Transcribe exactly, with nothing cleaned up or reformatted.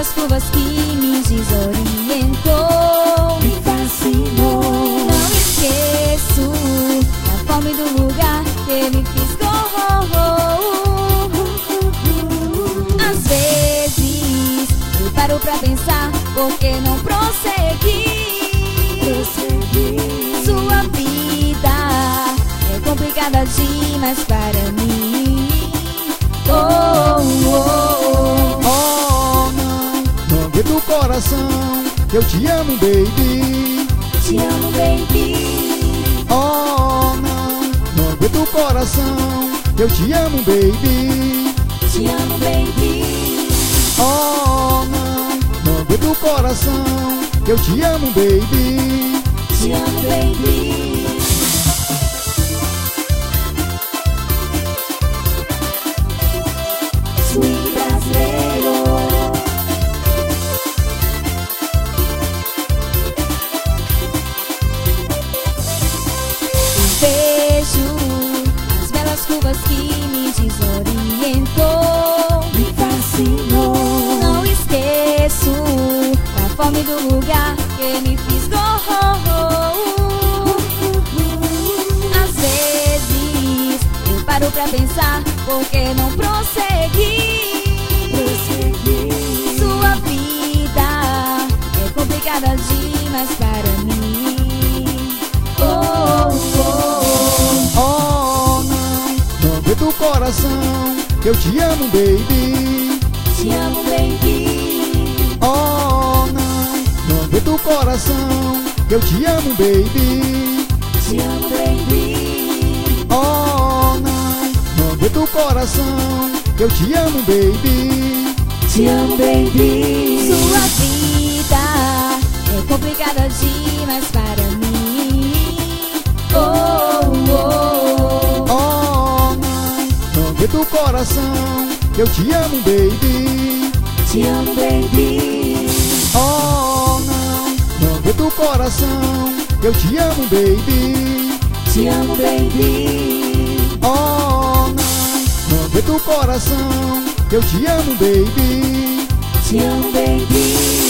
belas curvas que me desorientou, me fascinou. Não esqueço da forma e do lugar que me fisgou. Às vezes eu paro pra pensar por que não prosseguir. Prosseguir. Sua vida é complicada demais para mim. Oh, oh, Oh, não, não aguento o coração, eu te amo, baby. te amo, baby. Oh, não, não aguento o coração, eu te amo, baby. Te amo, baby. Oh, não, não aguento o coração, eu te amo, baby. Te amo, baby. Swing brasileiro. Vejo as belas curvas que me desorientou, Me fascinou. não esqueço da forma e do lugar que me fisgou. Às vezes eu paro pra pensar por que não prosseguir. Prosseguir. Sua vida é complicada demais para mim. Oh, oh, Oh, não, não aguento o coração, eu te amo, baby. te amo, baby. Oh, não, não aguento o coração, eu te amo, baby. Te amo, baby. Oh, não, não aguento o coração, eu te amo, baby. Te amo, baby. Sua vida é complicada demais para mim. Oh, oh, Oh, não, não aguento o coração, eu te amo, baby. Te amo, baby. Oh, não, não aguento o coração, eu te amo, baby. Te amo, baby. Oh, não, não aguento o coração, eu te amo, baby. Te amo, baby.